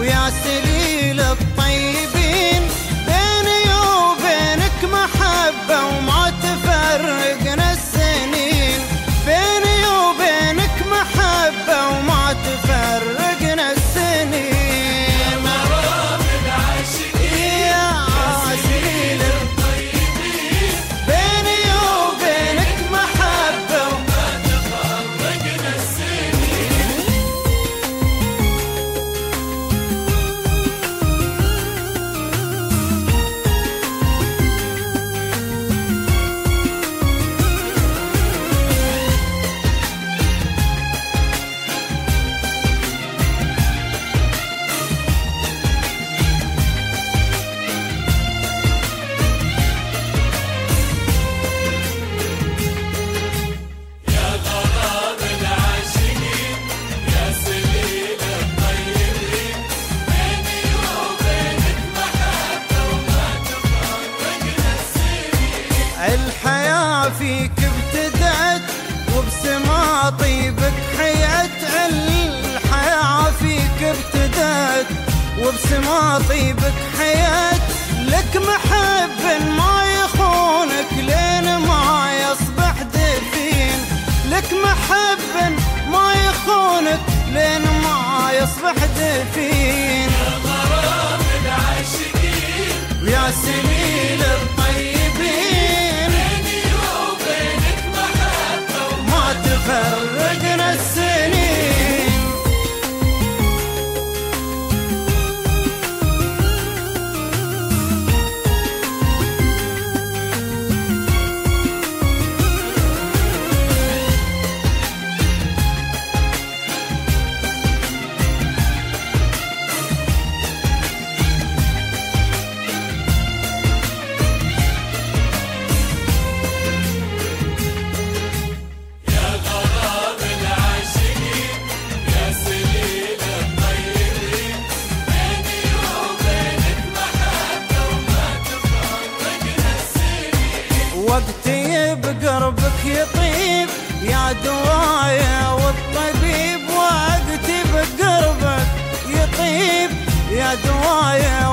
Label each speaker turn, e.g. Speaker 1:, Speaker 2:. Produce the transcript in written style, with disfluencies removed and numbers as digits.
Speaker 1: ويا سليل الطيبين، بيني وبينك محبة وما تفرقنا السنين، بيني وبينك محبة وما تفرقنا السنين.
Speaker 2: يا غرام العاشقين يا سليل الطيبين،
Speaker 1: بيني وبينك محبة
Speaker 2: وما تفرقنا السنين.
Speaker 1: الحياة فيك ابتدأت وبسما طيبك حيت، الحياة فيك ابتدأت وبسما طيبك حيت، لك محب ما يخونك لين ما يصبح دفين، لك محب ما يخونك لين ما يصبح دفين.
Speaker 2: يا غرام العاشقين
Speaker 1: ويا سليل الطيبين،
Speaker 2: بيني وبينك محبة
Speaker 1: ما تفرقنا السنين. وقتي بقربك يطيب يا دوايا والطبيب، وقتي بقربك يطيب يا دوايا